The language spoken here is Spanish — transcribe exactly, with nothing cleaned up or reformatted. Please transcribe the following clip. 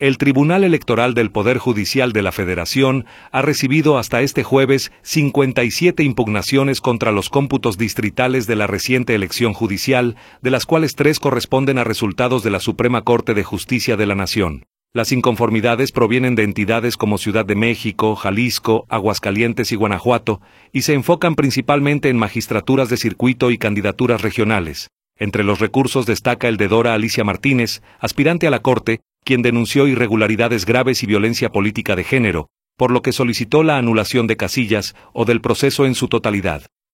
El Tribunal Electoral del Poder Judicial de la Federación ha recibido hasta este jueves cincuenta y siete impugnaciones contra los cómputos distritales de la reciente elección judicial, de las cuales tres corresponden a resultados de la Suprema Corte de Justicia de la Nación. Las inconformidades provienen de entidades como Ciudad de México, Jalisco, Aguascalientes y Guanajuato, y se enfocan principalmente en magistraturas de circuito y candidaturas regionales. Entre los recursos destaca el de Dora Alicia Martínez, aspirante a la Corte, quien denunció irregularidades graves y violencia política de género, por lo que solicitó la anulación de casillas o del proceso en su totalidad.